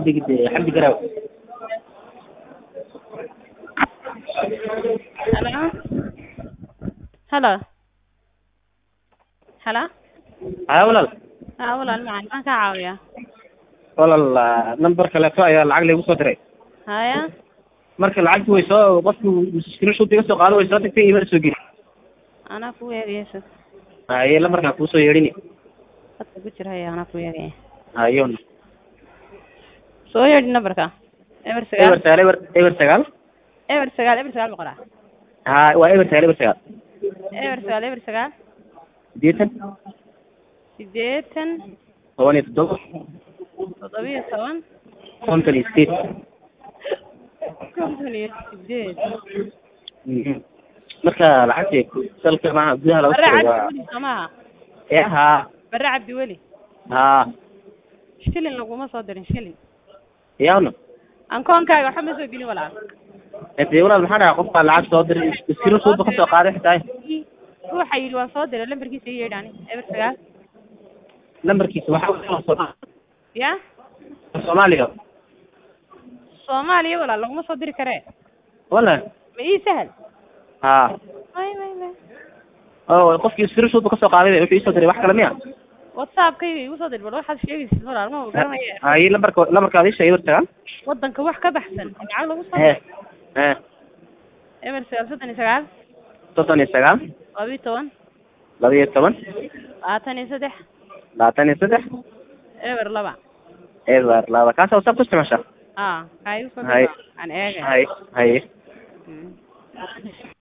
حمدي قراوي. هلا هلا هلا ها ولا ولا المعن ما كعاوية ولا النمبر كلا يا العقل يوصل دري هايا marka lacagtu way soo qofku screenshot iga soo qaado way soo tagtay email soo geli أنا كويا يسوع haye la markaa ku soo yeedhini حتى بكرة هي أنا كويا hayoon سوي النبرة إبر eber سجال sagaal إبر سجال بقرة ha waa eber sagaal إبر سجال 80 سديتن 17 طبيعي سوان 58 كمتني سديت marka lacagtii salka ma gudaha lagu برا soo عبد ولي سماها ha برا عبد ولي ha شيلين لو ما صادرين شيلين yaawna أنكون كاي وحمد سوي ولا intii walaal maxaa dhaca qofka lacag soo diray screenshot ka soo qaaday xitaa روح يلوان صادر اللي بركي سيء يعني إبر سجال lambarkiisa waxa يا Soomaaliga Soomaaliya wala laguma soo diri kare wala ma ii sahal ha oo qofkii screenshot ka soo qaaday wuxuu soo diray wax kale miya WhatsApp kayga igu soo dir bal waxaad sheegaysid walaal ma garanaya hay lambarka aad sheegay wartagan wadanka wax ka baxsan magaca lagu soo eh eh eber 39 39 12 12 23 eber 2 eber laba kaas oo sabta isticmaasha hay soo dir hay aan eega hay